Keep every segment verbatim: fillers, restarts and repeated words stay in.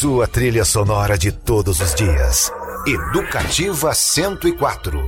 sua trilha sonora de todos os dias. Educativa cento e quatro.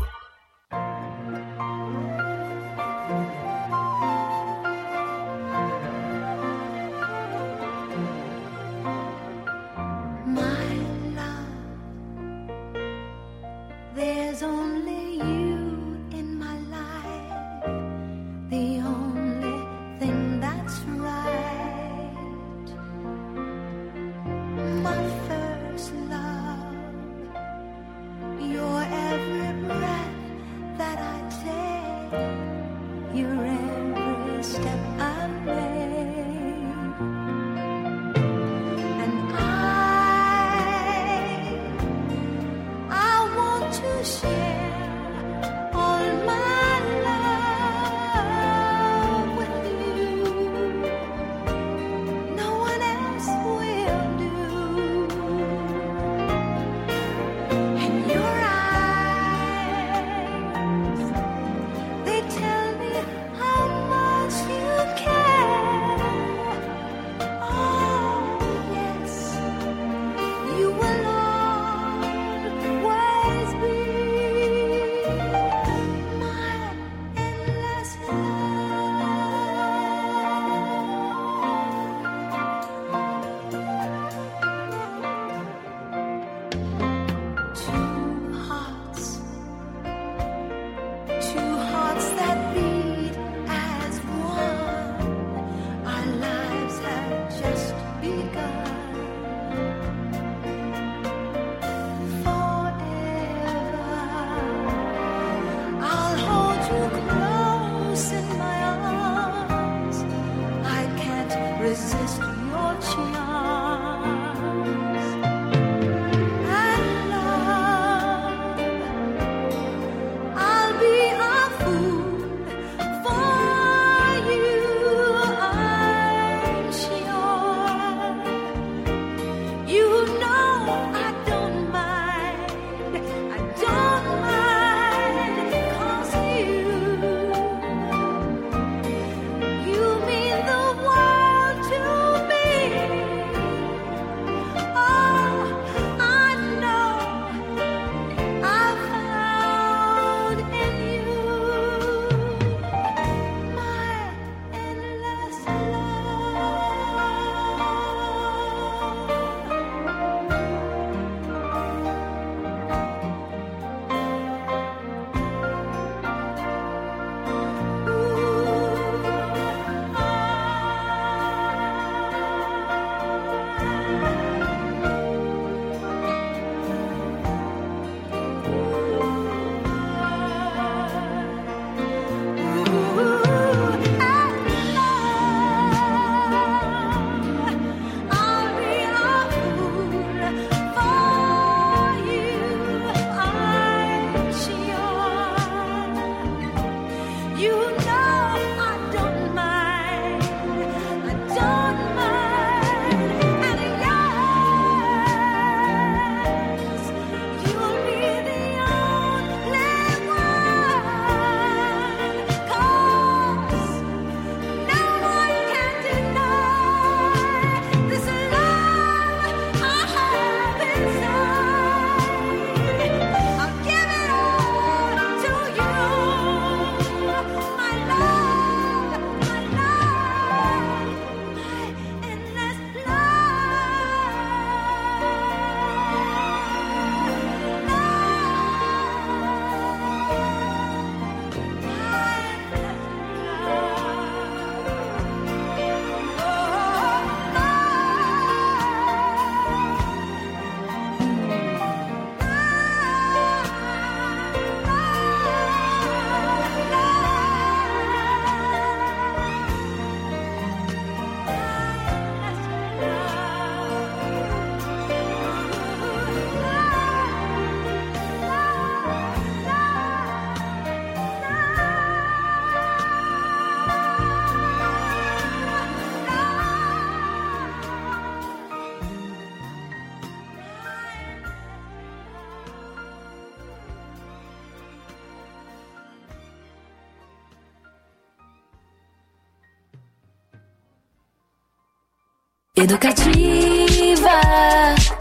Educativa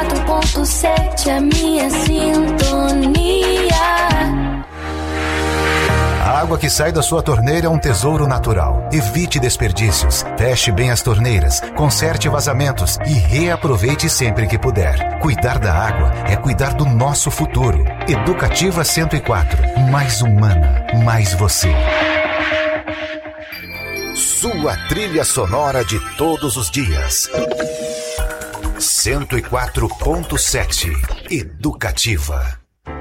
quatro ponto sete, a minha sintonia. A água que sai da sua torneira é um tesouro natural. Evite desperdícios, feche bem as torneiras, conserte vazamentos e reaproveite sempre que puder. Cuidar da água é cuidar do nosso futuro. Educativa cento e quatro, mais humana, mais você. Sua trilha sonora de todos os dias. cento e quatro ponto sete, Educativa.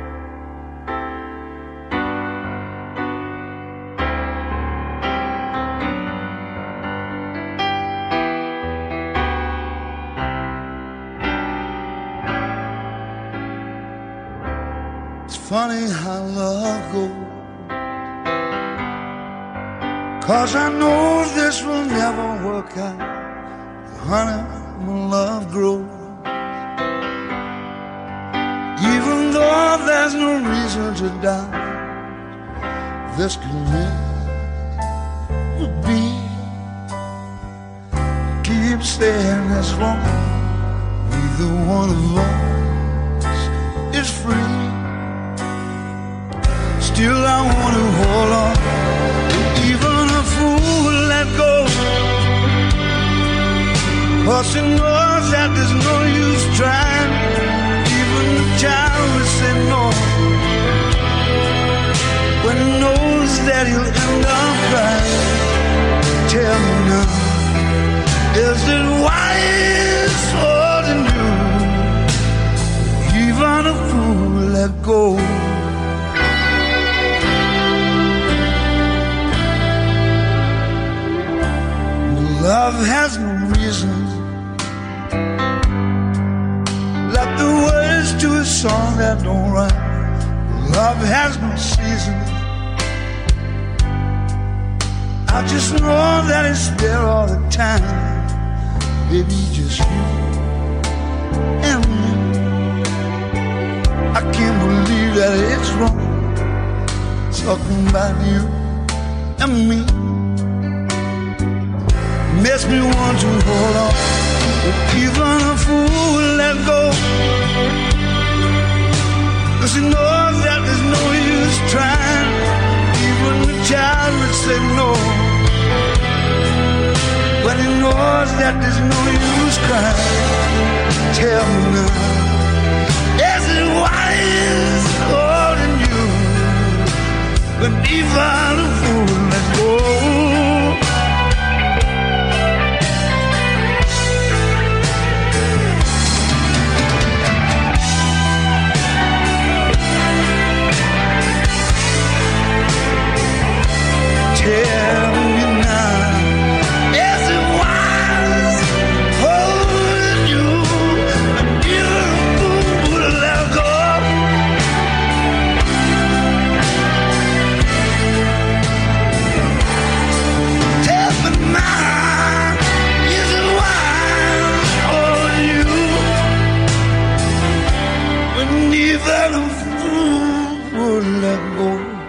Funny how love goes, 'cause I know this will never work out. Honey, my love grows, even though there's no reason to doubt this could never be. Keep saying as long neither one of us is free. Still I want to hold on, even a fool let go, 'cause he knows that there's no use trying. Even the child will say no, when he knows that he'll end up crying. Tell me now, is it wise holding you? Even a fool let go. Love has no reason, like the words to a song that don't rhyme. Love has no season, I just know that it's there all the time. Baby, just you and me. I can't believe that it's wrong, talking about you and me. Makes me want to hold on, but even a fool let go, 'cause he knows that there's no use trying. Even the child would say no, when he knows that there's no use crying. Tell me now, is it wise holding you, but even a fool let go? Tell me now, is it wise holding you, and you're a fool to let go? Tell me now, is it wise holding you, when even a fool would let go?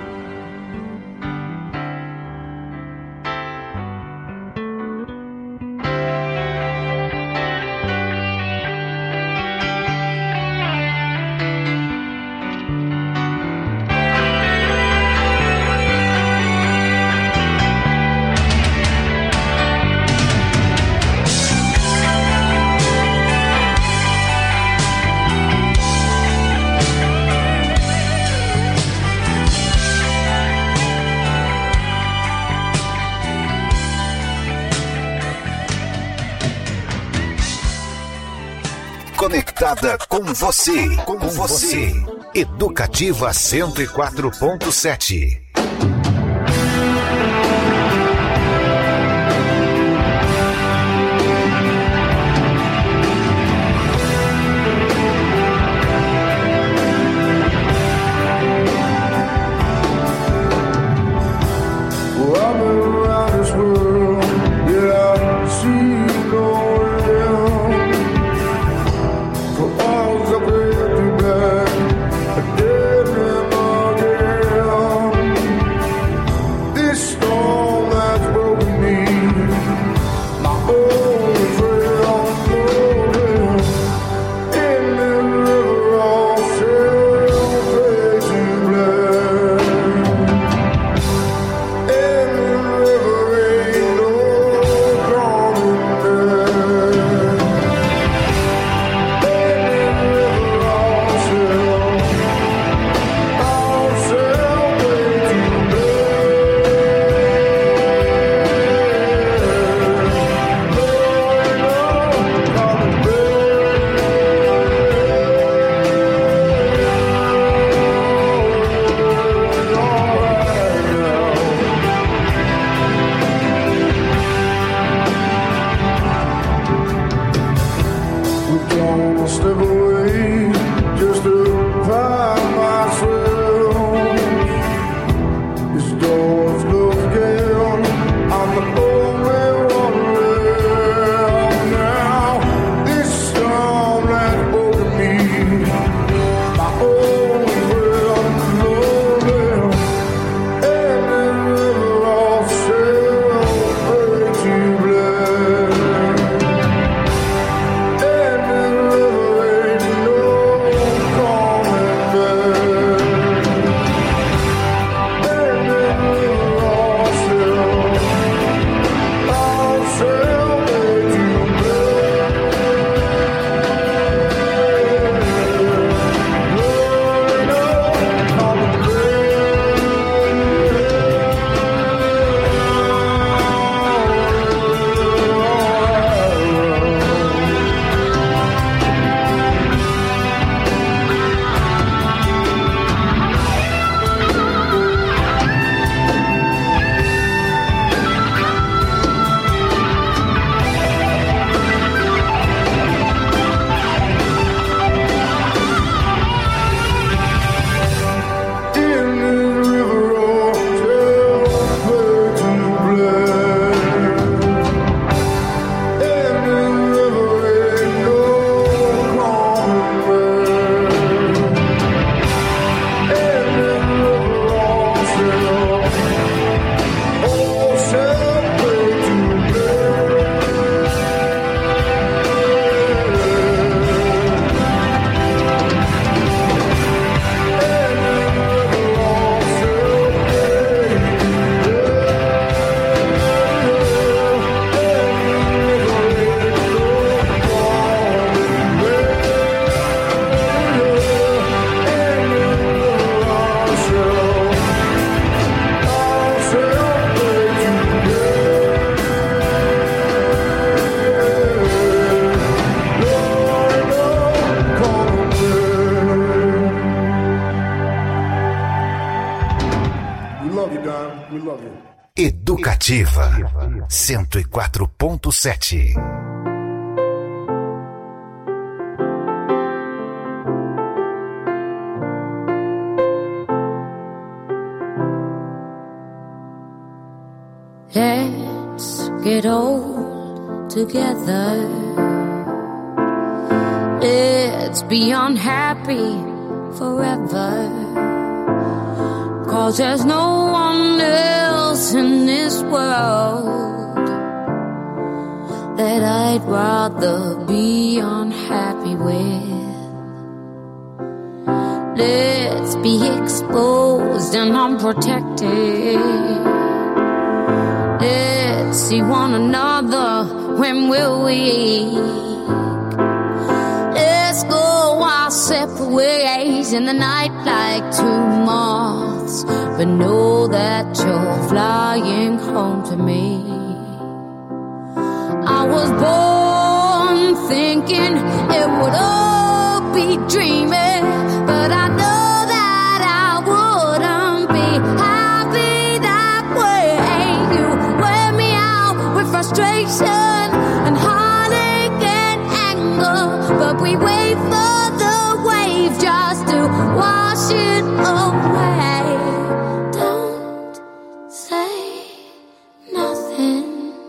Conectada com você, com, com você. você. Educativa cento e quatro ponto sete. Again and again. gonna step away just to find myself. This door's closed again. I'm the only one left now. This storm that over me, my old friend, lonely, and the river all sail way too black. And the river ain't no coming back. And the river all sail, all sail way too black. Lord, no coming back. In the river all sail way too black. And the river ain't no coming back. And the river all sail, all sail way too We love you, Don. We love you. Educativa cento e quatro ponto sete. Let's get old together. Let's be unhappy forever. 'Cause there's no one else in this world that I'd rather be unhappy with. Let's be exposed and unprotected. Let's see one another when we're weak. Let's go our separate ways in the night like two moths, but know that you're flying home to me. I was born thinking it would all be dreaming, but I know that I wouldn't be happy that way. You wear me out with frustration and heartache and anger, but we wait for the wave just to wash it away. Don't say nothing,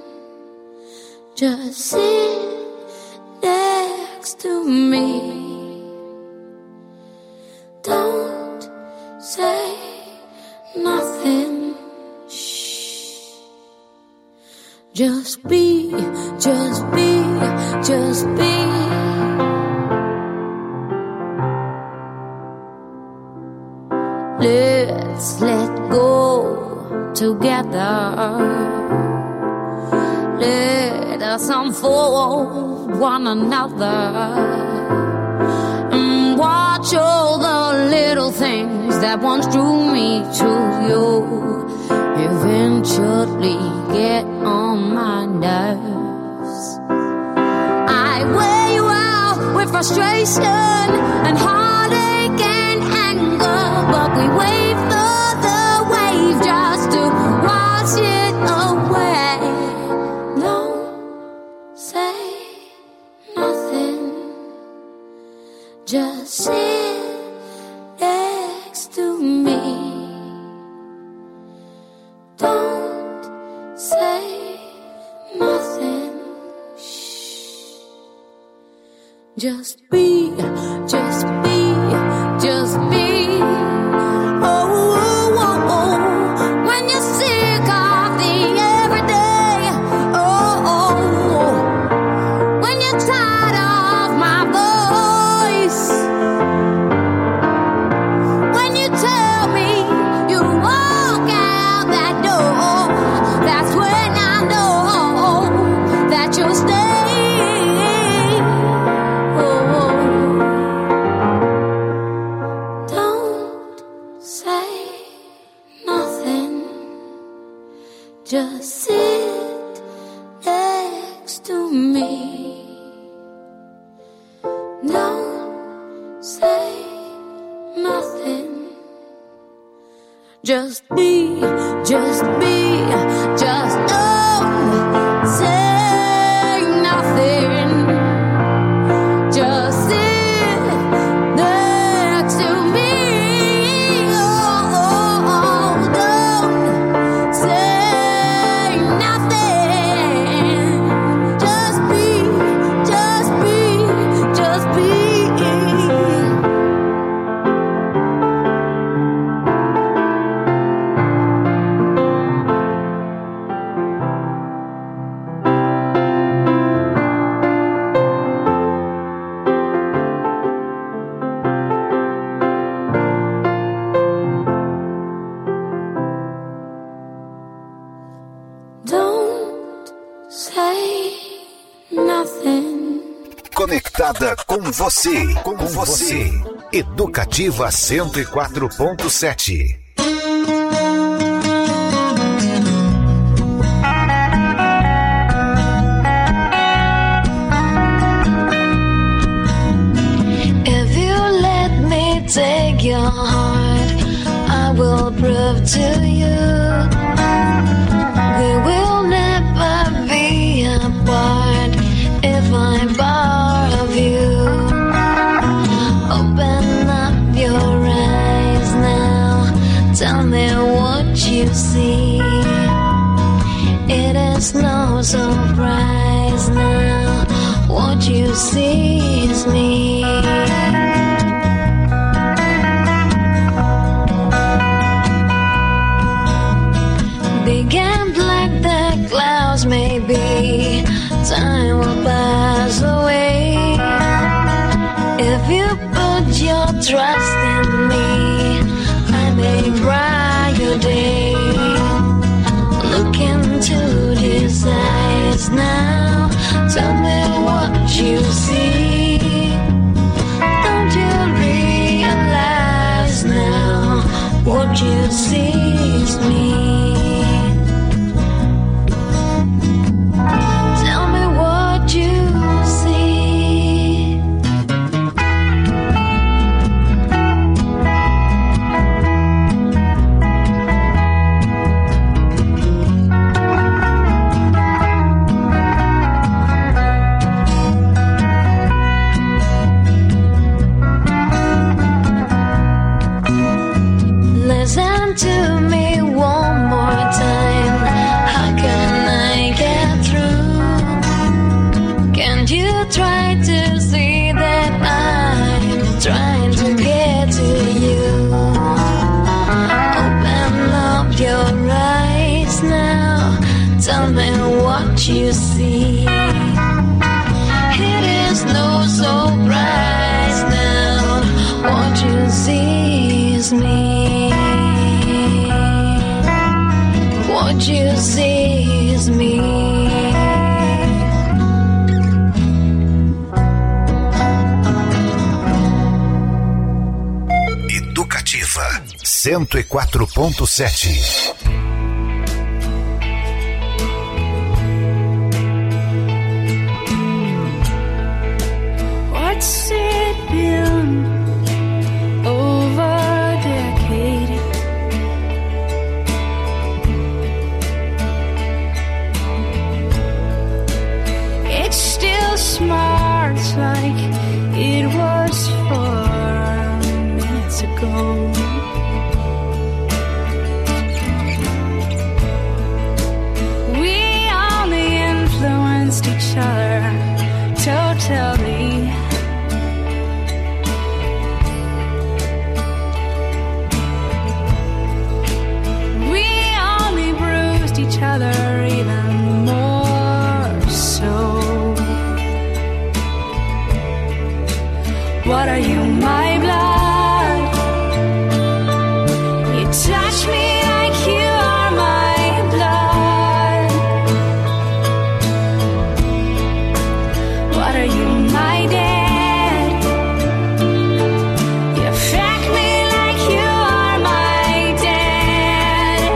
just sit next to me. Don't say nothing. Shh. Just be, just be, just be. Let's let go together. Let us unfold one another and watch all the little things that once drew me to you eventually get on my nerves. I wear you out with frustration and heartache and anger, but we wait for the wave just to wash it away. Don't say nothing. Just sit next to me. Don't say nothing. Shh. Just be, just be, just be. Oh, oh, oh, oh. When you're sick of the everyday. Oh, oh, oh. When you're tired of my voice. When you tell me you walk out that door, that's when I know that you'll stay. Oh, don't say nothing. Just sit next to me. Don't say nothing. Just be, just be, just don't say nothing. Just sit next to me. Oh, oh, oh, don't say nothing. Just be, just be, just be. Don't say nothing. Conectada com você, com você. Educativa cento e quatro ponto sete. If you let me take your heart, I will prove to you we will never be apart. If I borrow you, open up your eyes now. Tell me what you see. It is no surprise now. What you see is me. Big and black the clouds may be, time will pass away. If you put your trust in me, I may bright your day. Look into these eyes now. Tell me what you see. Don't you realize now what you see is me? Tell me what you see. Listen to me one more time. How can I get through? Can't you try to see that I'm trying to get to you? Open up your eyes now. Tell me what you see. It is no surprise now. What you see is me. What you see is me. Educativa cento e quatro ponto sete. What's it been over a decade? It still smarts like it was just four minutes ago. We only influenced each other totally. We only bruised each other even more so. What are you, my blood? You touch me like you are my blood. What are you, my dad? You affect me like you are my dad.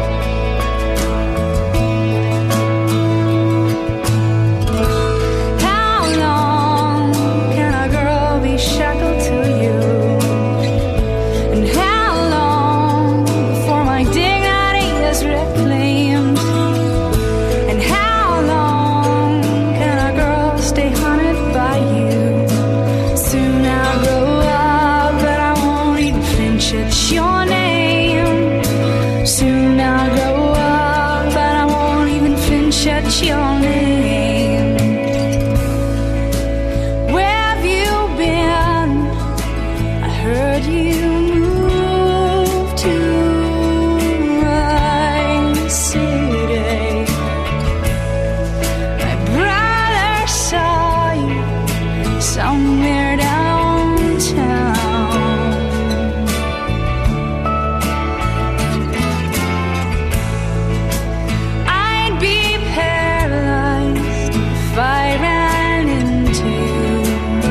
How long can a girl be shackled to you? And how long before my dignity is reclaimed? And how long can a girl stay haunted by you? Soon I'll grow up, but I won't even flinch at your name. Soon I'll grow up, but I won't even flinch at your name. Where have you been? I heard you move to my city. My brother saw you somewhere downtown. I'd be paralyzed if I ran into you.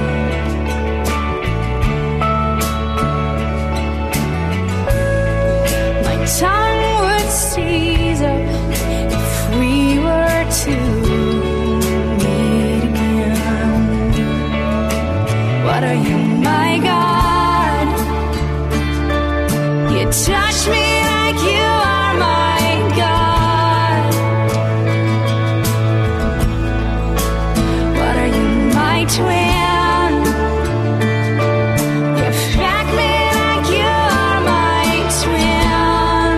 My tongue would seize up if we were to meet again. What are you, my God? You touch me like you are my God. What are you, my twin? You affect me like you are my twin.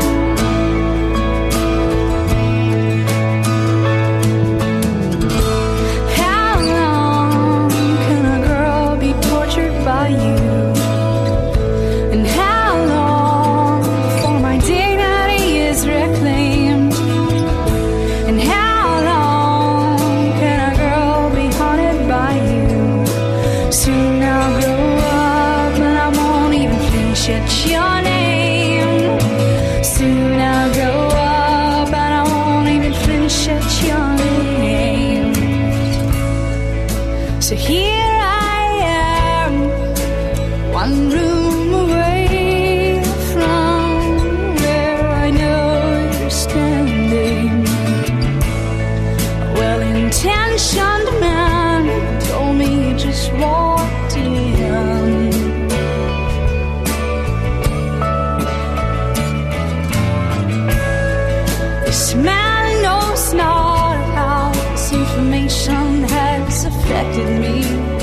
How long can a girl be tortured by you? And how long before my dignity is reclaimed? And how long can a girl be haunted by you? Soon I'll grow up and I won't even flinch at your name. Soon I'll grow up and I won't even flinch at your name. So here I am, one room away from where I know you're standing. A well-intentioned man told me you just walked in. This man knows not how this information has affected me.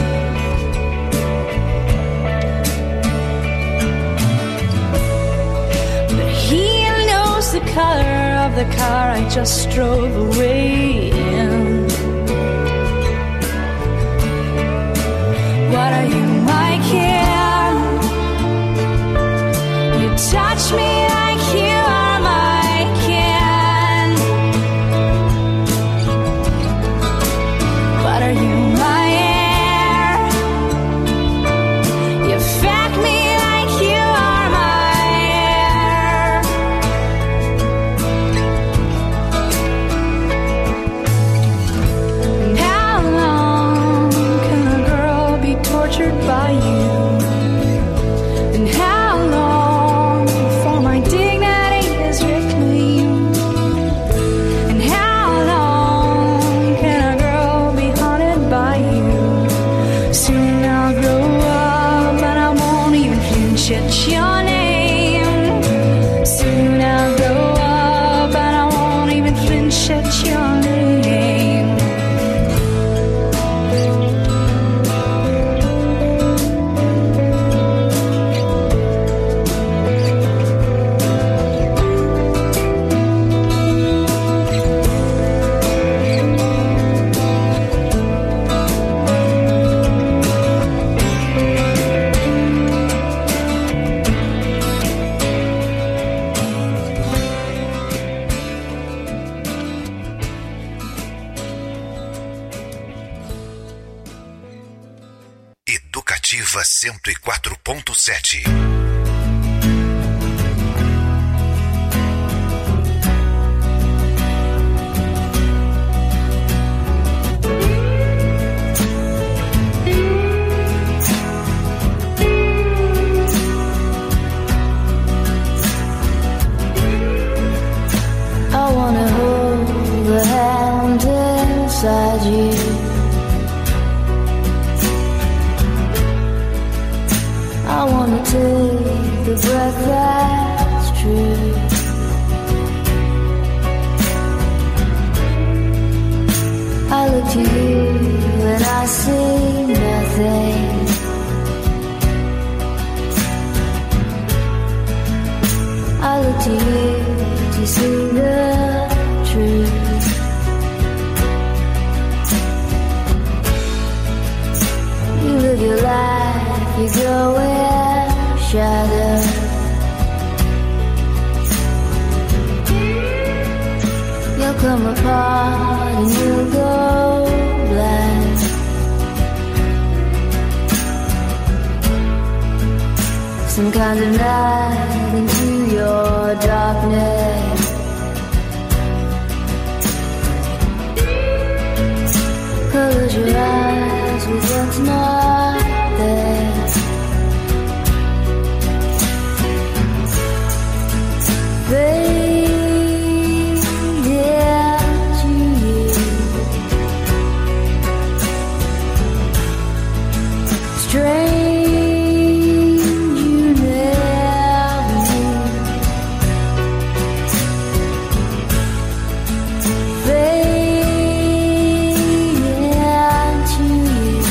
But he knows the color of the car I just drove away in. What are you, my kid? You touch me like you are my kin. What are you, my air? You affect me like you are my air. And how long can a girl be tortured by you? Educativa cento e quatro ponto sete. I wanna hold the hand inside you. I wanna take the breath that's true. I look to you and I see nothing. I look to you to see the truth. You live your life, you go in shadow. You'll come apart and you'll go blind. Some kind of night into your darkness. Close your eyes with what's not there. Fade into you. Strange you never knew. Fade into you.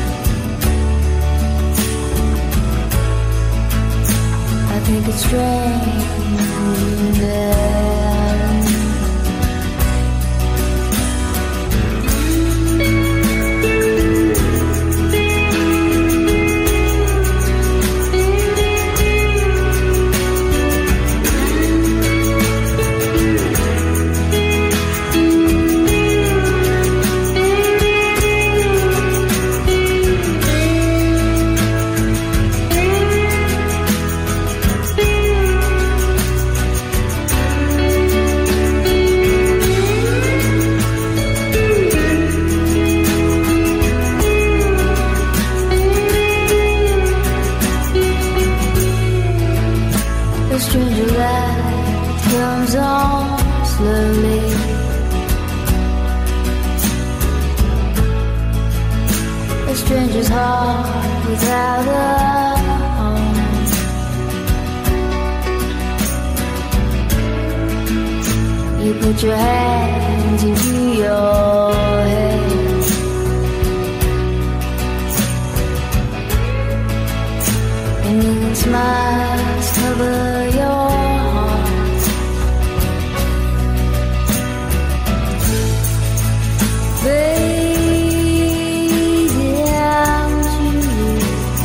I think it's strange you never knew. A stranger light comes on slowly. A stranger's heart without a home. You put your hands into your head. And then smiles cover your heart. Fade into you.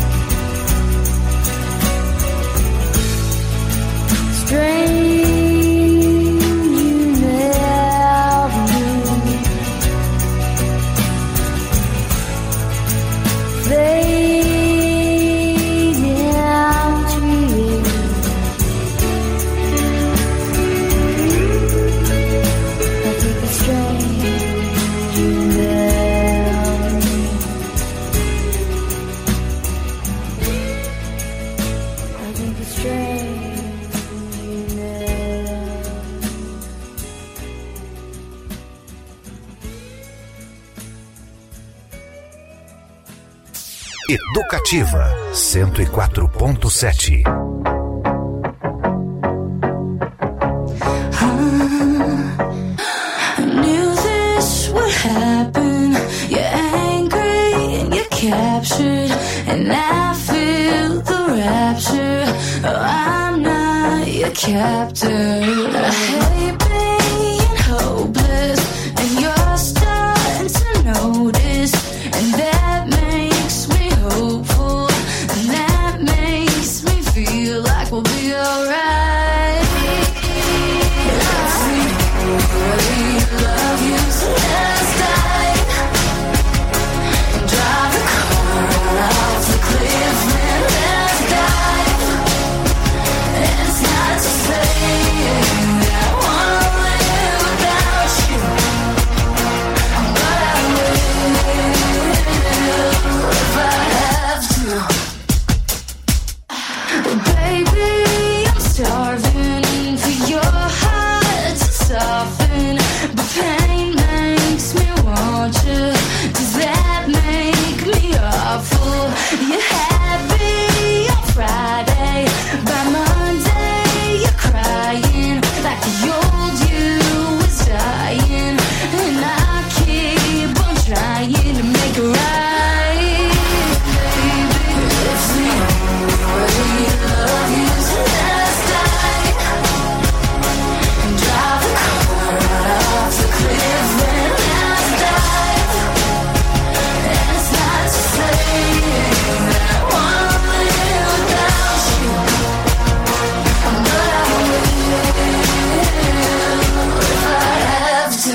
Strange you never knew. Fade into you. I think it's strange you never knew. I think it's strange you never knew. Educativa cento e quatro ponto sete. I knew this would happen. You're angry and you're captured, and I feel the rapture. Oh, I'm not your captive. I hate being hopeless, and you're starting to notice, and that makes me hopeful, and that makes me feel like we'll be alright. Let's see, really love you, so let's die and drive the car out to clear. You're happy on Friday, by Monday you're crying like the old you was dying, and I keep on trying to make it right, baby. If the only way to love you is to let us die, and drive the car right off the cliff and let us dive, and it's not to say that I wanna live without you, but I will if I have to.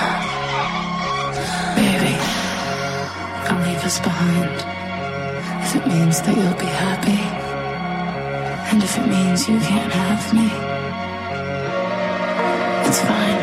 Baby, I'll leave us behind if it means that you'll be happy, and if it means you can't have me, it's fine.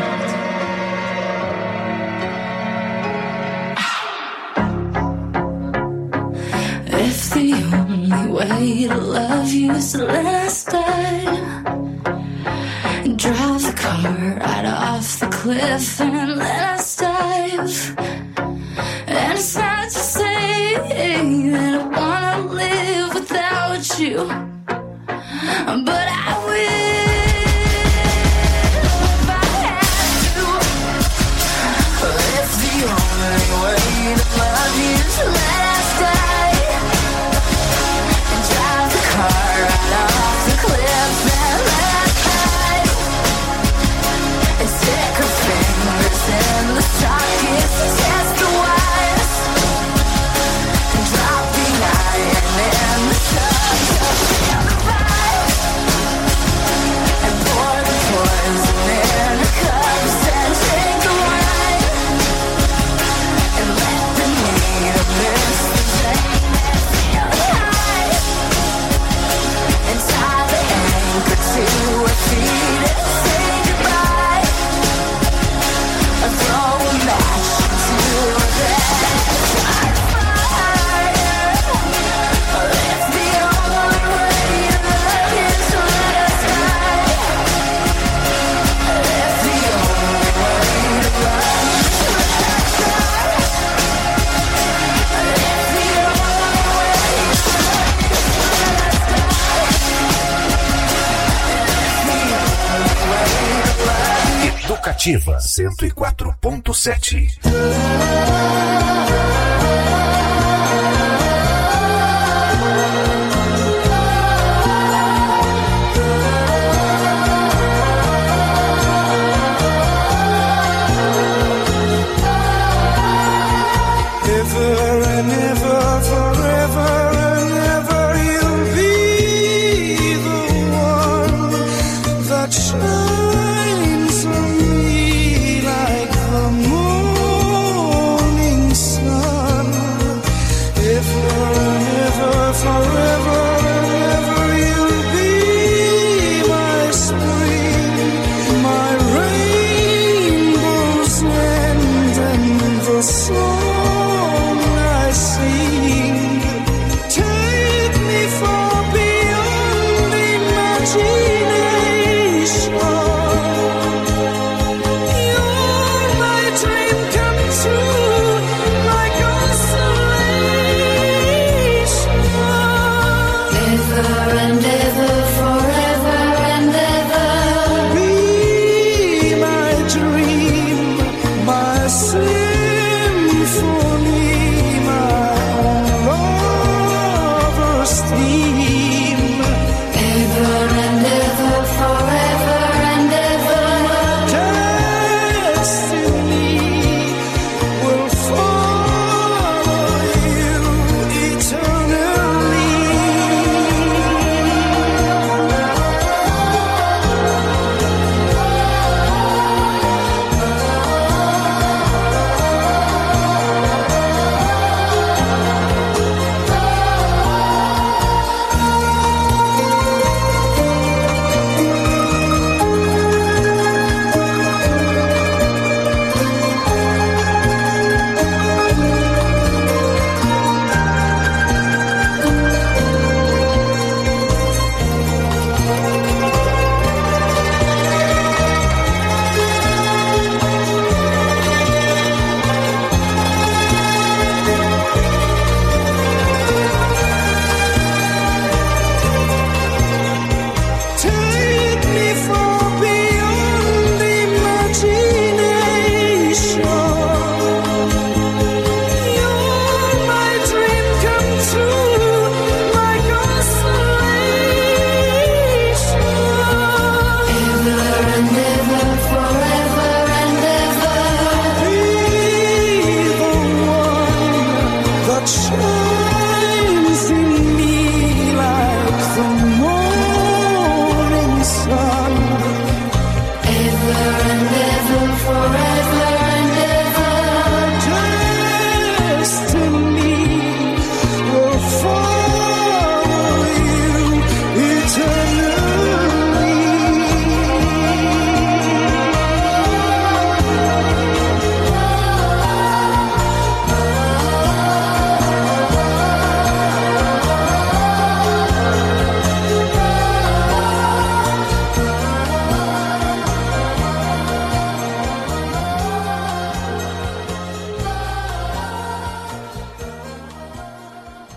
If the only way to love you is to let us die, and drive the car right off the cliff and let us dive, and it's not to say that I wanna live without you, but I will if I have to. If the only way to love you is to let us die, and drive the car right off the cliff and let us dive, and stick our fingers in the sockets to test the wires, and drop the iron in the sun to feel the vibes, and pour the poison in the cups and drink the wine, and let the needle miss the vein and feel the high, and tie the anchor to our feet and say goodbye, and throw a match into a bed and start a fire. If the only way to love is to let us die, if the only way to love is to let us die, if the only way to love is to let us die, if the only way to love is. Educativa cento e quatro ponto sete. Ever and ever, forever and ever, you'll be the one that shines on me like the morning sun. Ever and ever, forever and ever, you'll be my spring, my rainbow's end, and the song I sing. Take me far beyond imagination. You're my dream come true, my consolation.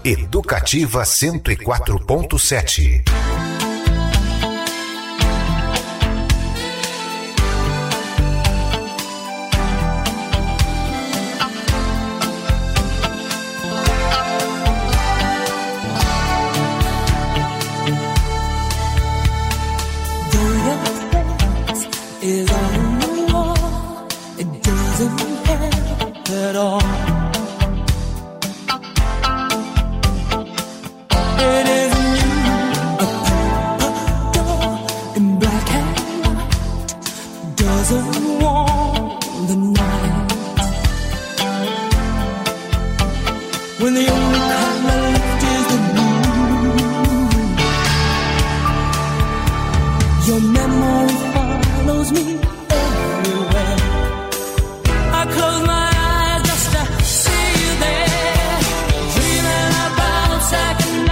Educativa cento e quatro ponto sete. Is on the wall, it doesn't help at all. It isn't you, a paper doll in black and white doesn't warm the night. When the only color left is the moon, your memory follows me everywhere. I close my eyes just to see you there, dreaming about Second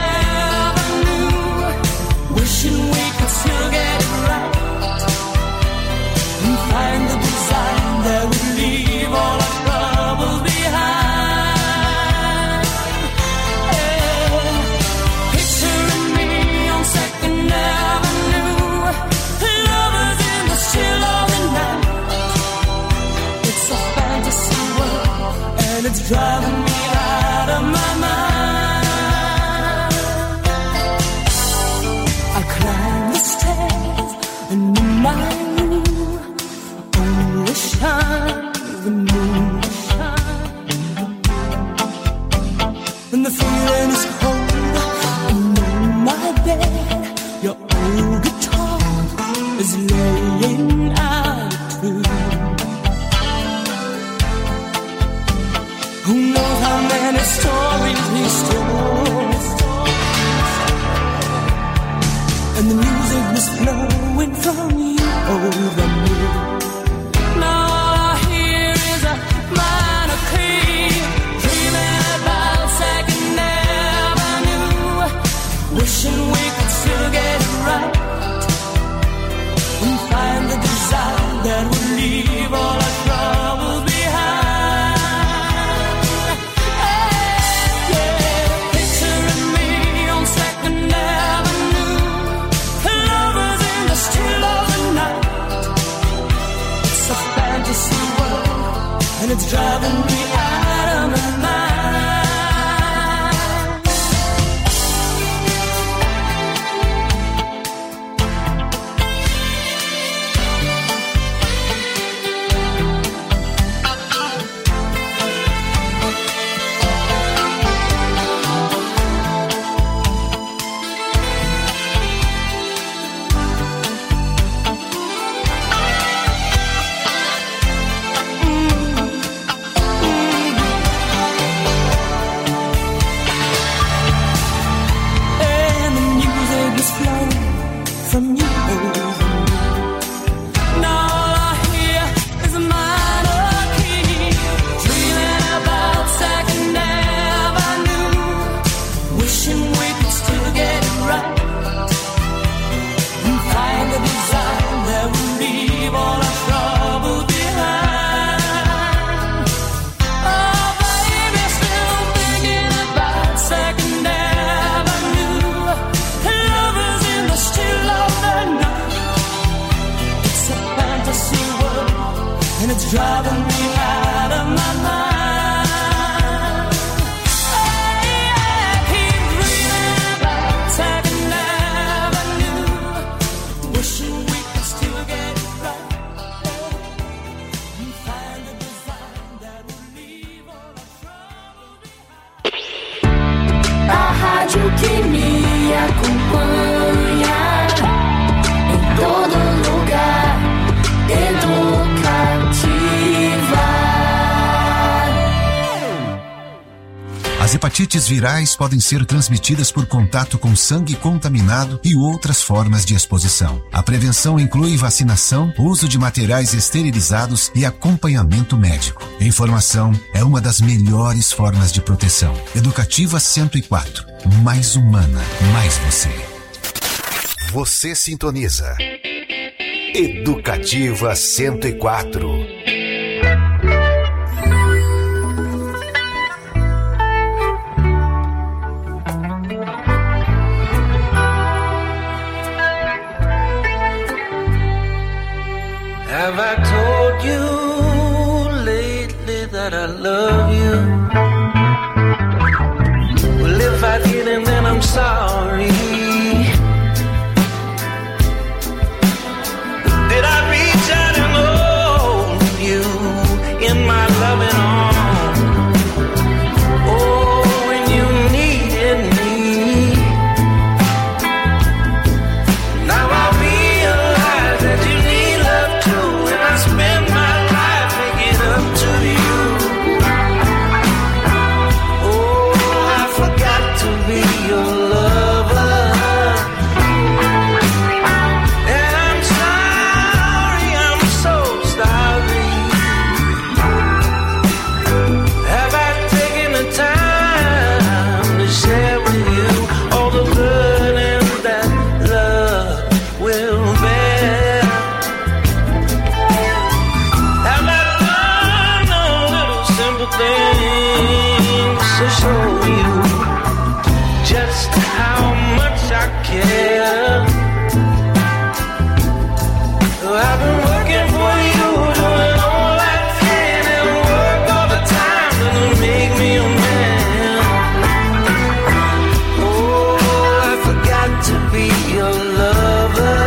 Avenue, wishing we could still get it right and find the design that would leave all our troubles behind. Yeah. Picturing me on Second Avenue, lovers in the chill of the night. It's a fantasy world and it's driving me out of my mind. I climb the stairs and in my room only shines the moon, and the feeling is cold. And on my bed, your old guitar is laying out a tune. Who knows how many stories he told, and the music was flowing from you over me. Now all I hear is a minor key, dreaming about Second Avenue, wishing we could still get it right and find the design that will leave all our troubles behind. Hey, yeah, picturing me on Second Avenue, lovers in the still of the night. It's a fantasy world and it's driving me out of my mind. And the music is flowing from you over me. Now all I hear is a minor key, dreaming about Second Avenue, wishing we could still get it right and find the design that will leave all our troubles behind. Oh, baby, still thinking about Second Avenue, lovers in the still of the night. It's a fantasy world and it's driving me out of my mind. Hey, I keep dreaming about Second Avenue, wishing we could still get it right and find the design that will leave all our troubles behind. A rádio que me acompanha em todo lugar, Educativa. As hepatites virais podem ser transmitidas por contato com sangue contaminado e outras formas de exposição. A prevenção inclui vacinação, uso de materiais esterilizados e acompanhamento médico. Informação é uma das melhores formas de proteção. Educativa cento e quatro. Mais humana, mais você. Você sintoniza. Educativa cento e quatro. sorry. Did I reach out and hold you in my loving arms? Oh, when you needed me. Now I realize that you need love too, and I spend my life making up to you. Oh, I forgot to be your lover, and I'm sorry, I'm so sorry. Have I taken the time to share with you all the burden that love will bear? Have I done a little simple things to show you just how much I care? I've been working for you, doing all I can, and work all the time to make me a man. Oh, I forgot to be your lover,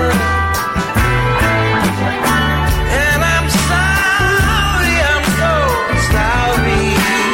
and I'm sorry, I'm so sorry.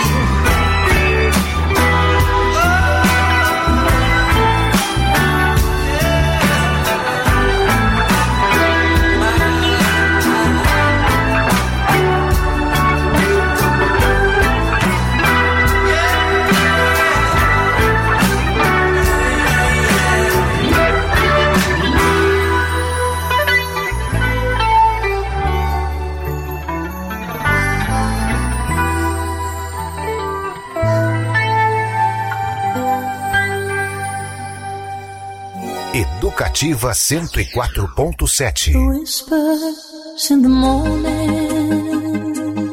Educativa cento e quatro ponto sete. Whispers in the morning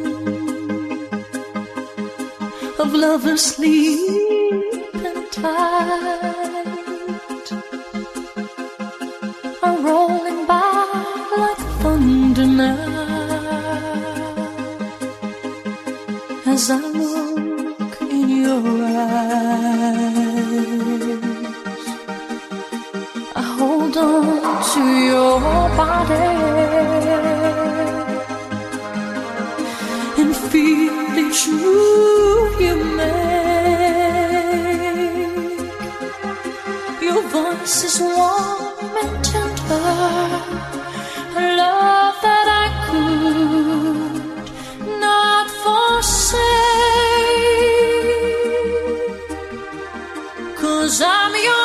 of lovers sleeping tight are rolling by like thunder now as I look in your eyes. I hold on to your body and feel each move you make. Your voice is warm and tender, a love that I could not forsake. 'Cause I'm your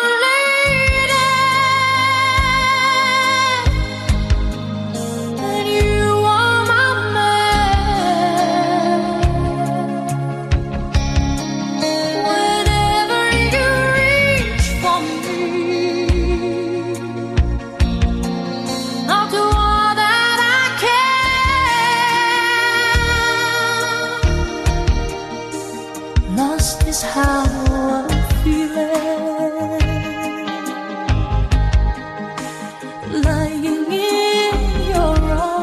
how I'm feeling, lying in your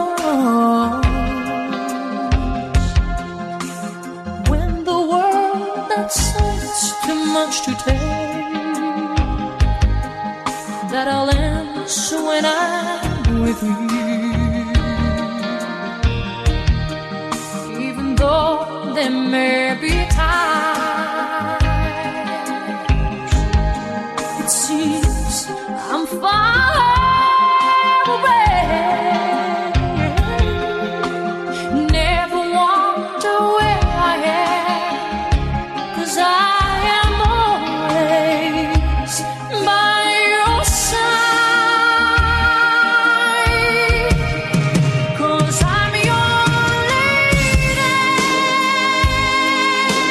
arms. When the world that seems too much to take, that I'll answer when I'm with you. Even though there may be times I'm far away, never wonder where I am, 'cause I am always by your side. 'Cause I'm your lady,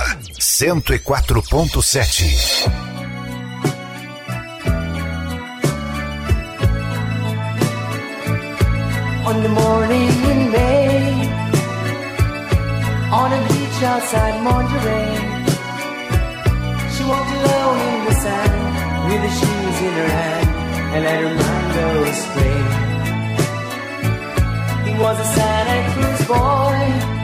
cento e quatro ponto sete. On the morning in May, on a beach outside Monterey, she walked alone in the sand with the shoes in her hand and let her mind go astray. He was a Santa Cruz boy,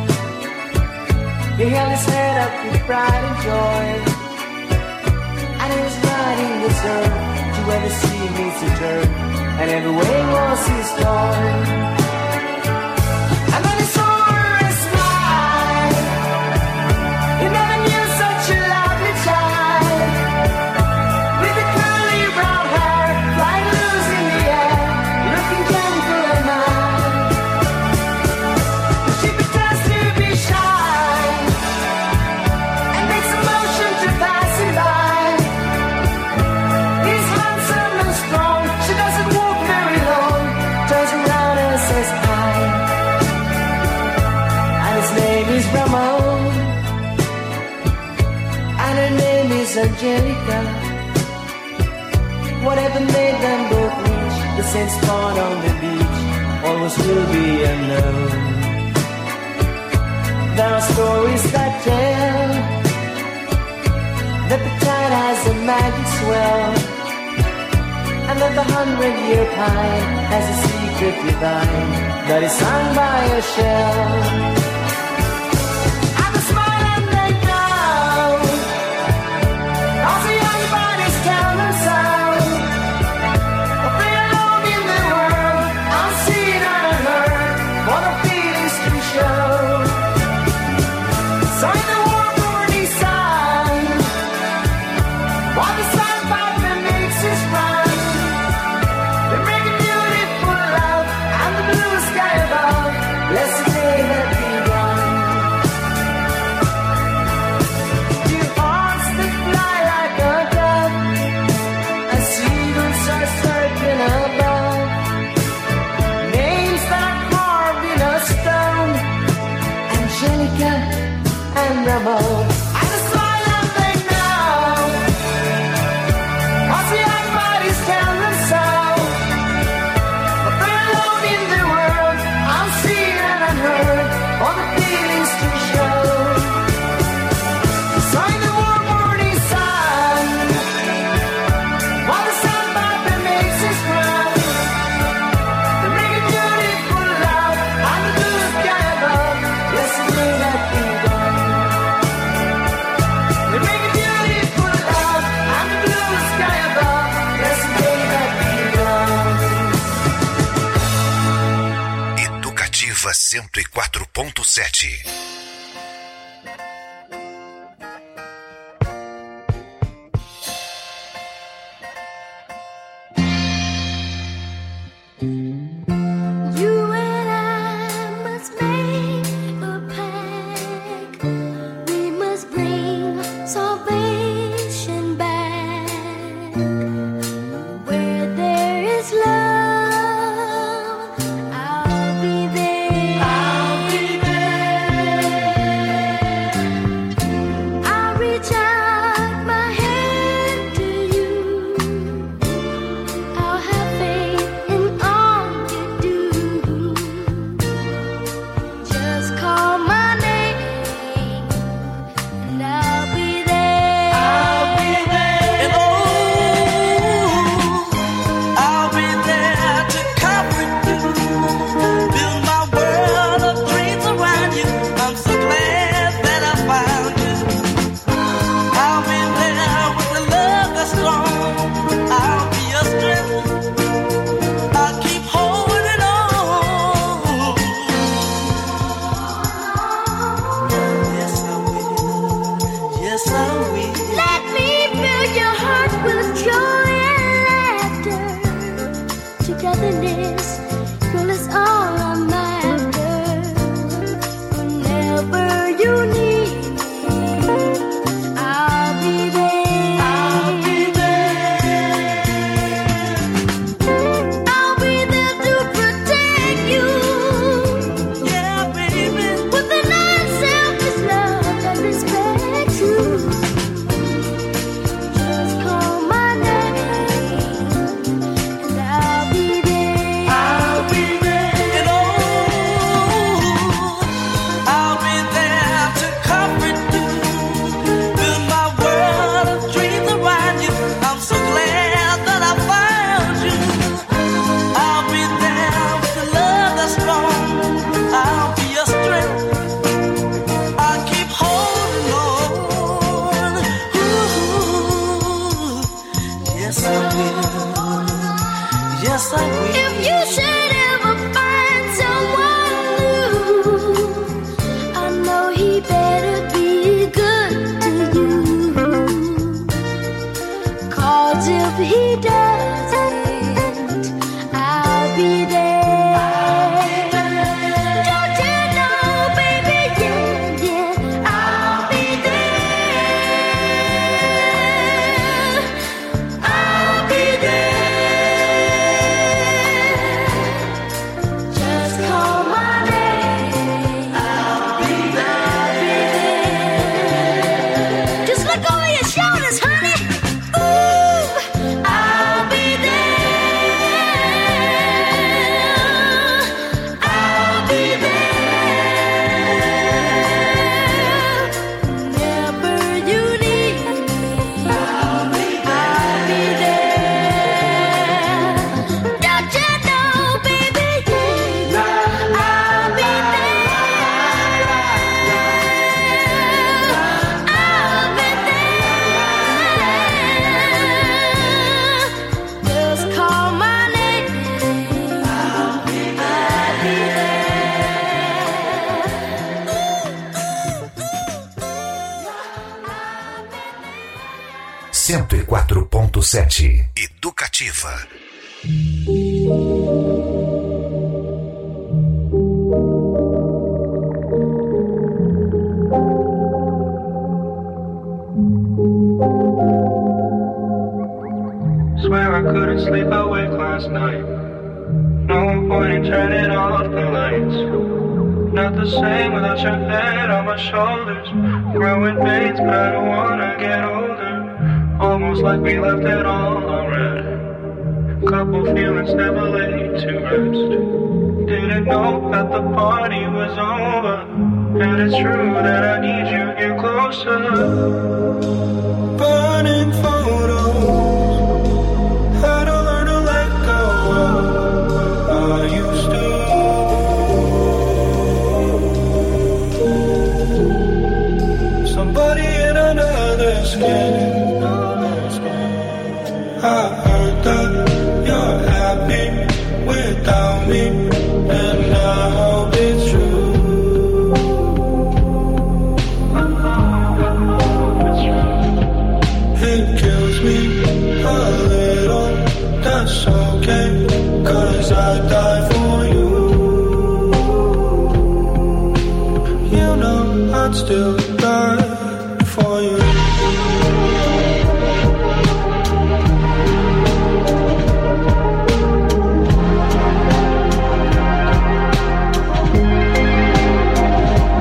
he held his head up with pride and joy, and he was riding the surf to where the sea meets the turf, and every wave was his toy. And then he saw her and smiled. He never knew such a lovely child, with the curly brown hair flying loose in the air, looking gentle and mild. She pretends to be shy and makes a motion to pass him by. He's handsome and strong, she doesn't walk very long, turns around and says hi. And his name is Ramon, and her name is Angelica. Whatever made them both reach the same spot on the beach always will be unknown. There are stories that tell that the tide has a magic swell, and that the hundred-year pine has a secret divine that is sung by a shell. And the smile and they down, all the young bodies tell themselves that they are alone in the world, unseen and unheard, for the feelings to show. So in the warm morning sun, while the sun partner makes his run, they make a beautiful love, and the blue sky above, bless the day that begun. Two hearts that fly like a dove, and seagulls are circling above, names that are carved in a stone, Angelica and Ramon. And the smile and they know, 'cause the young bodies tell themselves that they're alone in the world, unseen and unheard, all the feelings to show. So in the warm morning sun, while the sun partner makes his run, they make a beautiful love, and the blue sky above, bless the day that begun. They make a beautiful love, and the blue sky above, bless the day that begun. Educativa cento e quatro ponto sete. You and I must make a pact. We must bring salvation back. Where there is love, I'll be there. I'll be there. I'll reach out my hand to you. I'll have faith in all you do. Just call my name, and I'll be there. I'll be there. And oh, I'll be there to comfort you, build my world of dreams around you. I'm so glad that I found you. I'll be there with the love that's strong. I'll be your strength. I'll keep holding on. Yes, I will. Yes, I will. Let me fill your heart with joy and laughter. Togetherness, girl, is all I'm after. Whenever you need me, I'll be there. I'll be there. I'll be there to protect you. Yeah, baby. With an unselfish love that respects like we If you should ever find someone new, I know he better be good to you. 'Cause if he doesn't, I'll be there. Don't you know, baby, yeah, yeah, I'll be there. I'll be there. Just call my name. I'll be there. Just look over your shoulders, honey. Ooh, I'll be there. I'll be there. Whenever you need me, I'll be there. Don't you know, baby, yeah, I'll be there. I'll be there. Just call my name. I'll be cento e quatro ponto sete. Educativa. Swear I couldn't sleep awake last night. No point in turning off the lights. Not the same without your head on my shoulders. Growing pains, but I don't wanna get older. Almost like we left it all unread. Couple feelings never laid to rest. Didn't know that the party was over. And it's true that I need you here closer. Burning photos. Had to learn to let go of I used to. Somebody in another skin. I heard that you're happy without me, and I hope it's true. It kills me a little, that's okay, 'cause I die for you. You know I'd still die for you.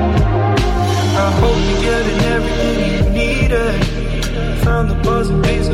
I hope you're getting everything you needed. Found the puzzle piece